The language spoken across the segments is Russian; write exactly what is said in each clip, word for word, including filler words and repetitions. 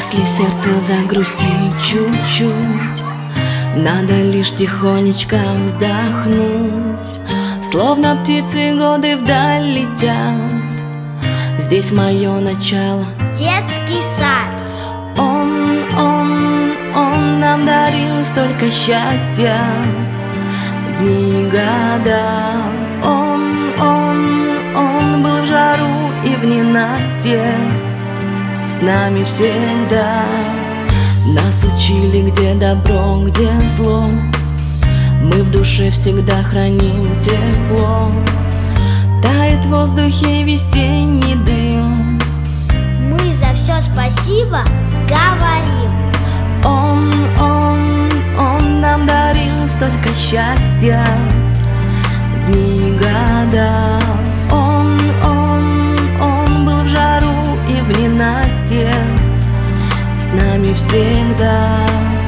Если в сердце загрустить чуть-чуть, надо лишь тихонечко вздохнуть. Словно птицы годы вдаль летят. Здесь мое начало, детский сад. Он, он, он нам дарил столько счастья, дни и года. Он, он, он был в жару и в ненастье, с нами всегда. Нас учили, где добро, где зло. Мы в душе всегда храним тепло. Тает в воздухе весенний дым. Мы за все спасибо говорим. Он, он, он нам дарил столько счастья, дни и года. Он, он, он был в жару и в ненастье, с нами всегда.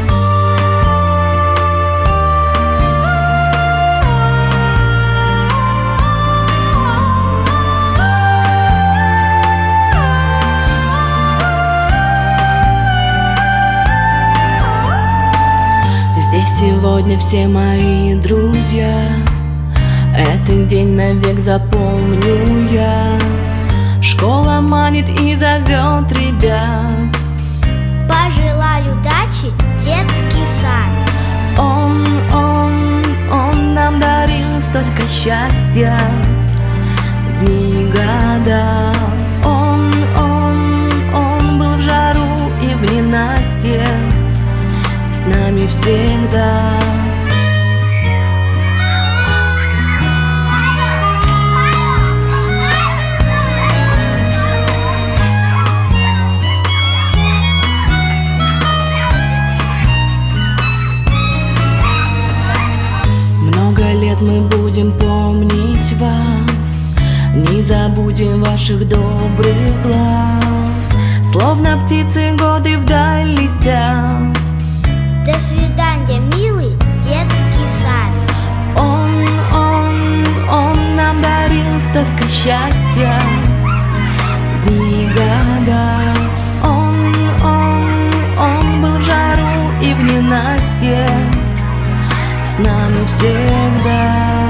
Здесь сегодня все мои друзья. Этот день навек запомню я. Школа манит и зовет ребят. Пожелаю удачи, детский сад. Он, он, он нам дарил столько счастья, дни и года. Он, он, он был в жару и в ненастье, с нами всегда. Много лет мы будем помнить вас, не забудем ваших добрых глаз. Словно птицы годы вдаль летят. До свидания, милый детский сад. Он, он, он нам дарил столько счастья, дни и года. Он, он, он был в жару и в ненастье, с нами всегда.